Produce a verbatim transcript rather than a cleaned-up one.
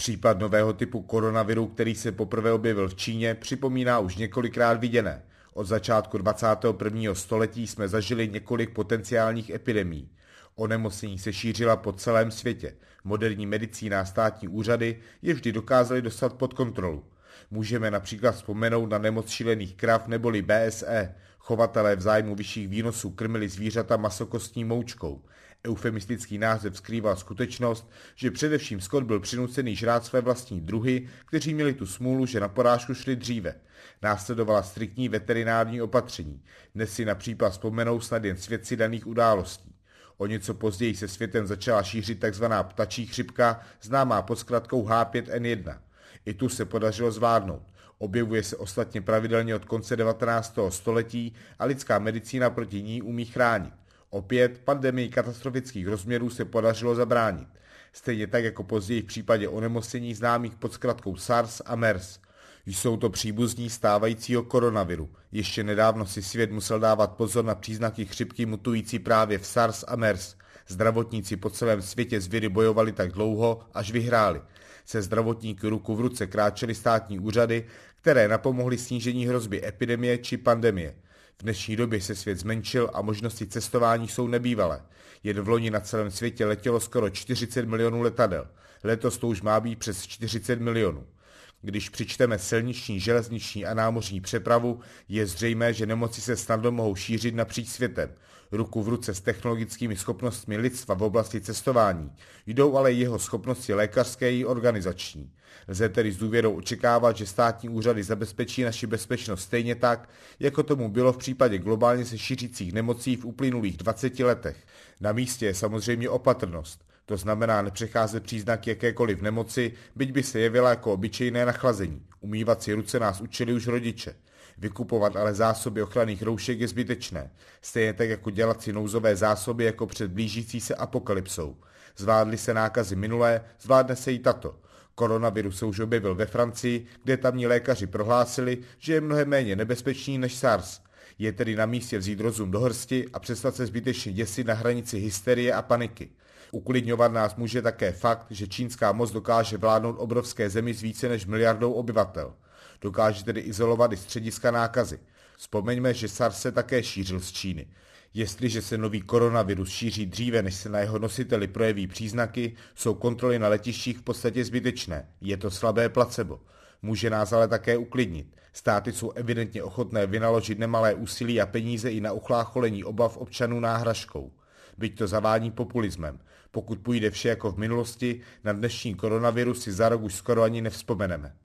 Případ nového typu koronaviru, který se poprvé objevil v Číně, připomíná už několikrát viděné. Od začátku dvacátého prvního století jsme zažili několik potenciálních epidemií. Onemocnění se šířila po celém světě. Moderní medicína a státní úřady je vždy dokázaly dostat pod kontrolu. Můžeme například vzpomenout na nemoc šílených krav neboli B S E. Chovatelé v zájmu vyšších výnosů krmili zvířata masokostní moučkou. Eufemistický název skrýval skutečnost, že především skot byl přinucený žrát své vlastní druhy, kteří měli tu smůlu, že na porážku šli dříve. Následovala striktní veterinární opatření. Dnes si na případ vzpomenou snad jen svědci daných událostí. O něco později se světem začala šířit tzv. Ptačí chřipka, známá pod zkratkou H pět N jedna. I tu se podařilo zvládnout. Objevuje se ostatně pravidelně od konce devatenáctého století a lidská medicína proti ní umí chránit. Opět pandemii katastrofických rozměrů se podařilo zabránit. Stejně tak jako později v případě onemocnění známých pod zkratkou SARS a MERS. Jsou to příbuzní stávajícího koronaviru. Ještě nedávno si svět musel dávat pozor na příznaky chřipky mutující právě v SARS a MERS. Zdravotníci po celém světě s viry bojovali tak dlouho, až vyhráli. Se zdravotníky ruku v ruce kráčely státní úřady, které napomohly snížení hrozby epidemie či pandemie. V dnešní době se svět zmenšil a možnosti cestování jsou nebývalé. Jen v loni na celém světě letělo skoro čtyřicet milionů letadel. Letos to už má být přes čtyřicet milionů. Když přičteme silniční, železniční a námořní přepravu, je zřejmé, že nemoci se snadno mohou šířit napříč světem. Ruku v ruce s technologickými schopnostmi lidstva v oblasti cestování jdou ale jeho schopnosti lékařské i organizační. Lze tedy s důvěrou očekávat, že státní úřady zabezpečí naši bezpečnost stejně tak, jako tomu bylo v případě globálně se šířících nemocí v uplynulých dvaceti letech. Na místě je samozřejmě opatrnost. To znamená nepřecházet příznaky jakékoliv nemoci, byť by se jevila jako obyčejné nachlazení. Umývat si ruce nás učili už rodiče. Vykupovat ale zásoby ochranných roušek je zbytečné. Stejně tak jako dělat si nouzové zásoby jako před blížící se apokalypsou. Zvládly se nákazy minulé, zvládne se i tato. Koronavirus se už objevil ve Francii, kde tamní lékaři prohlásili, že je mnohem méně nebezpečný než SARS. Je tedy na místě vzít rozum do hrsti a přestat se zbytečně děsit na hranici hysterie a paniky. Uklidňovat nás může také fakt, že čínská moc dokáže vládnout obrovské zemi s více než miliardou obyvatel. Dokáže tedy izolovat i střediska nákazy. Vzpomeňme, že SARS se také šířil z Číny. Jestliže se nový koronavirus šíří dříve, než se na jeho nositeli projeví příznaky, jsou kontroly na letištích v podstatě zbytečné. Je to slabé placebo. Může nás ale také uklidnit. Státy jsou evidentně ochotné vynaložit nemalé úsilí a peníze i na uchlácholení obav občanů náhražkou. Byť to zavání populismem. Pokud půjde vše jako v minulosti, na dnešní koronavirus si za rok už skoro ani nevzpomeneme.